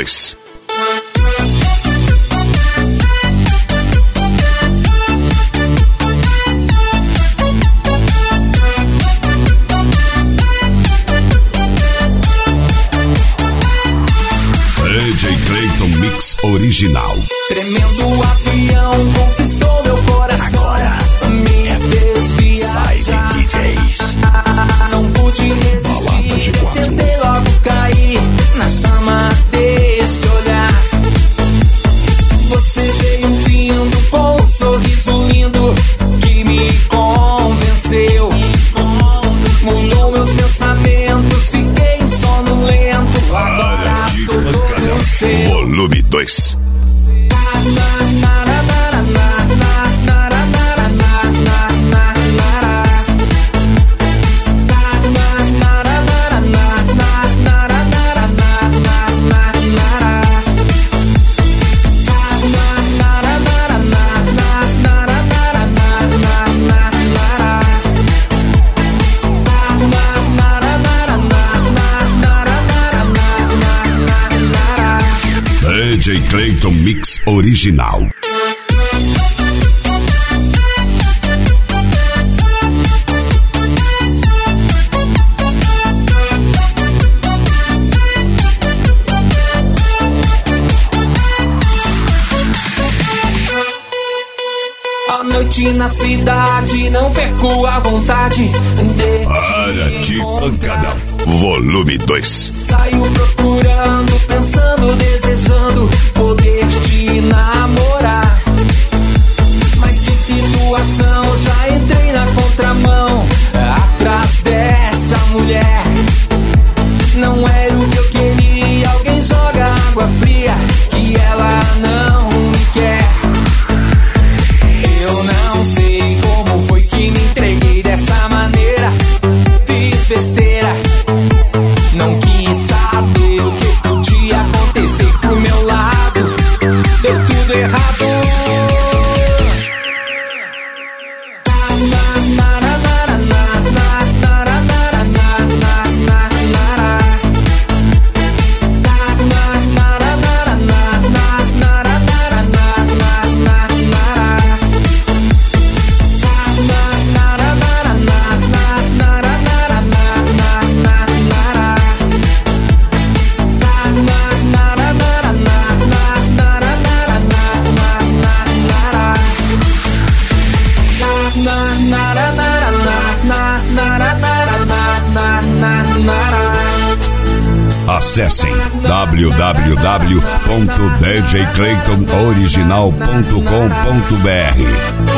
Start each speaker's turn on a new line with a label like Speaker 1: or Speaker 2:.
Speaker 1: 2. DJ Clayton Mix original.
Speaker 2: Tremendo avião conquistou meu coração.
Speaker 1: Agora
Speaker 2: me fez viajar.
Speaker 1: Five DJs.
Speaker 2: Não pude resistir, tentei logo cair na chama desse olhar. Você veio vindo com um sorriso lindo que me convenceu. Mudou meus pensamentos, fiquei em sono lento. Agora sou todo seu.
Speaker 1: Volume 2. DJ Clayton Mix original.
Speaker 2: À noite na cidade, não perco a vontade de
Speaker 1: Para de pancadão. Volume 2.
Speaker 2: Saio procurando, pensando, desejando poder te namorar. Mas que situação, já entrei na contramão, atrás dessa mulher. Não era o que eu queria, alguém joga água fria, que ela não me quer. Eu não sei como foi que me entreguei dessa maneira. Fiz besteira, não quis saber o que podia acontecer pro meu lado. Deu tudo errado.
Speaker 1: Acessem www.djclaytonoriginal.com.br.